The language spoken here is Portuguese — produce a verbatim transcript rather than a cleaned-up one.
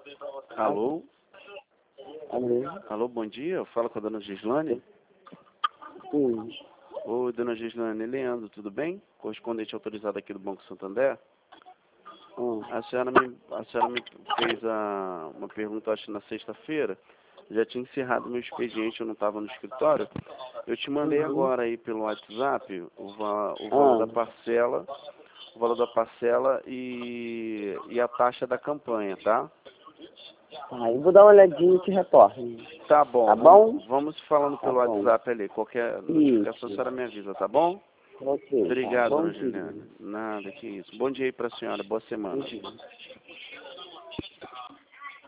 Alô? Alô? Alô, bom dia. Eu falo com a dona Gislane. Sim. Oi, dona Gislane. Leandro, tudo bem? Correspondente autorizado aqui do Banco Santander. Hum. A senhora me, a senhora me fez a, uma pergunta, acho, na sexta-feira. Já tinha encerrado meu expediente, eu não estava no escritório. Eu te mandei Uhum. agora aí pelo WhatsApp o, va, o valor Ah. da parcela, o valor da parcela e, e a taxa da campanha, tá? Tá, eu vou dar uma olhadinha e te retorno. Tá bom. Tá Vamos, bom? vamos falando Tá pelo bom. WhatsApp ali. Qualquer notificação a Isso. senhora me avisa, tá bom? Ok, tá. Obrigado, Bom dona Juliana. dia. Nada, que isso. Bom dia aí pra senhora. Boa Bom semana. dia.